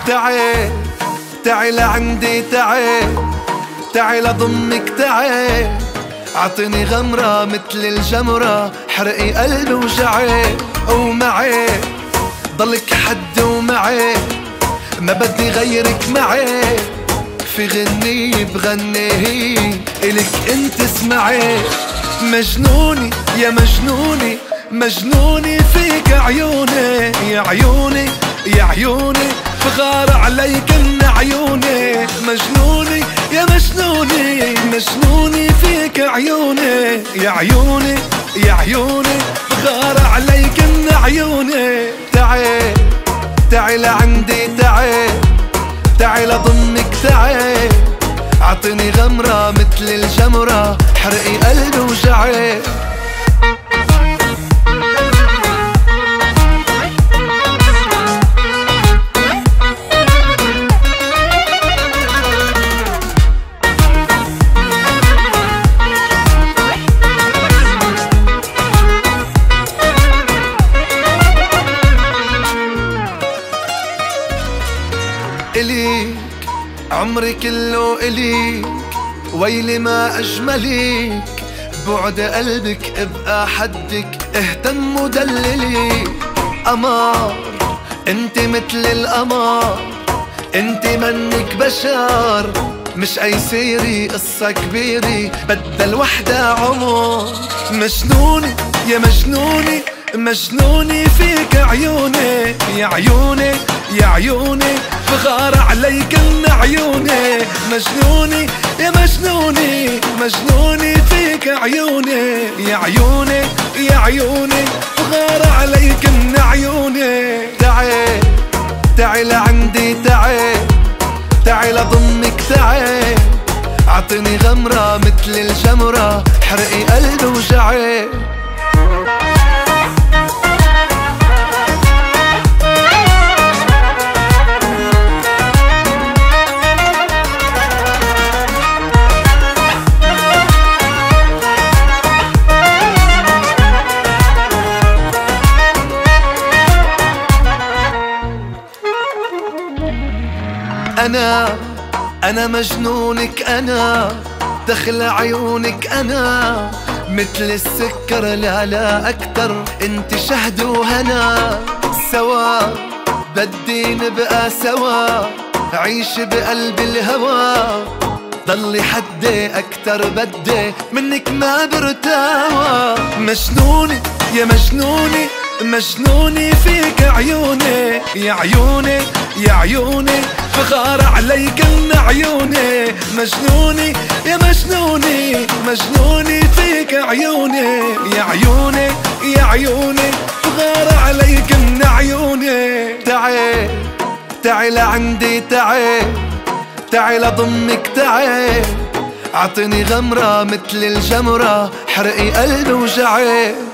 تعي تعي لعندي، تعي لضمك، تعي عطني غمرة مثل الجمرة، حرقي قلبي وجعي، ومعي ضلك حد ومعي، ما بدي غيرك معي، في غنية بغني إلك انت اسمعي. مجنوني يا مجنوني، مجنوني فيك عيوني، يا عيوني يا عيوني، بغار عليك من عيوني. مجنوني يا مجنوني، مجنوني فيك عيوني، يا عيوني يا عيوني، بغار عليك من عيوني. تعي تعي لعندي، تعي لضمك، تعي عطني غمرة مثل الجمرة، حرقي قلبي وجعي. إليك عمري كله إليك، ويلي ما أجمليك، بعد قلبك ابقى حدك، اهتم ودللي. قمر انت مثل القمر، انت منك بشر، مش أي سيري قصة كبيرة، بدل وحدة عمر. مجنوني يا مجنوني، مجنوني فيك عيوني، يا عيوني يا عيوني، بغار عليك من عيوني. مجنوني يا مجنوني، مجنوني فيك عيوني، يا عيوني يا عيوني، بغار عليك من عيوني. تعي تعي لعندي، تعي لضمك، تعي عطني غمرة مثل الجمرة، حرقي قلبي وجعي. أنا مجنونك، أنا دخل عيونك، أنا مثل السكر لا أكتر، انت شهد وهنا. سوا بدي نبقى سوا، عيش بقلب الهوى، ضلي حدي أكتر بدي منك ما برتاوى. مجنوني يا مجنوني، مجنوني فيك عيوني، يا عيوني يا عيوني، بغار عليك من عيوني. مجنوني يا مجنوني، مجنوني فيك عيوني، يا عيوني يا عيوني، بغار عليك من عيوني. تعي تعي لعندي، تعي لضمك، تعي عطني غمرة مثل الجمرة، حرقي قلبي وجعي.